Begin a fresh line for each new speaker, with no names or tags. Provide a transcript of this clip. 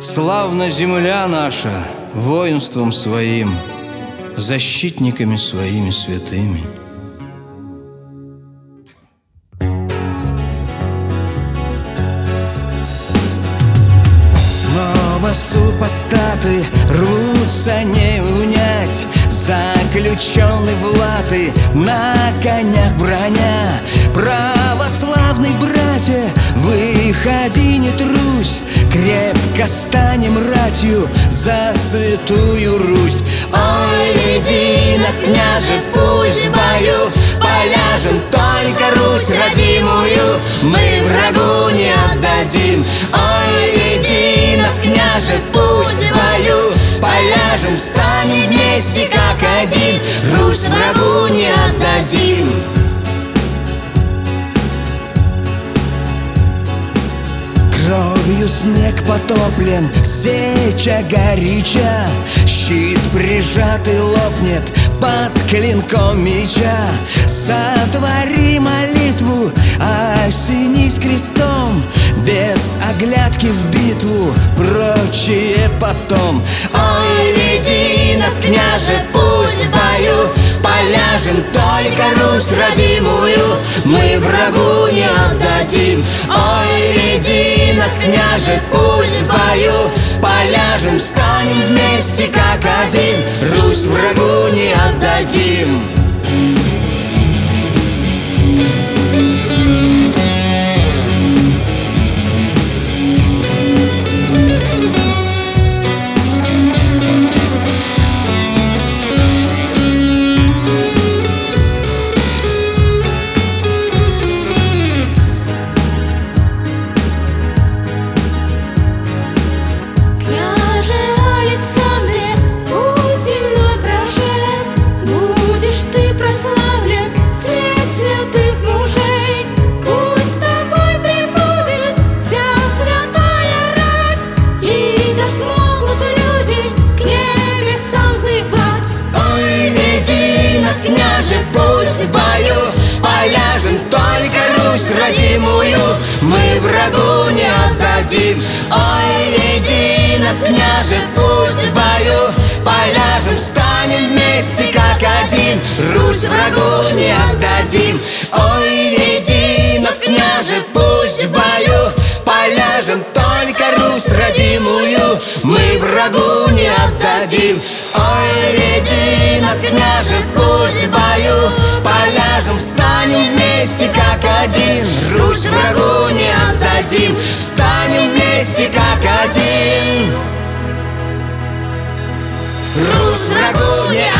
Славна земля наша воинством своим, защитниками своими святыми. Снова супостаты рвутся не унять, заключены в латы, на конях броня. Православные братья, выходи, не трусь, крепко станем ратью за святую Русь. Ой, веди нас, княже, пусть в бою поляжем, только Русь родимую мы врагу не отдадим. Ой, веди нас, княже, пусть в бою поляжем, встанем вместе как один, Русь врагу не отдадим. Кровью снег потоплен, сеча горяча, щит прижатый лопнет под клинком меча. Сотвори молитву, осенись крестом, без оглядки в битву, прочее потом. Ой, веди нас, княже, пусть в бою поляжем, только Русь родимую мы врагу не отдадим. Ой, веди нас, княже, пусть в бою поляжем, станем вместе как один, Русь врагу не отдадим. Княже, пусть в бою поляжем, только Русь родимую мы врагу не отдадим. Ой, веди нас, княже, пусть в бою поляжем, встанем вместе как один, Русь врагу не отдадим. Ой, веди нас, княже, пусть в бою поляжем, только Русь родимую мы врагу не отдадим. Ой, веди нас, княже, пусть в бою поляжем, встанем вместе как один, Русь врагу не отдадим. Встанем вместе как один, Русь врагу не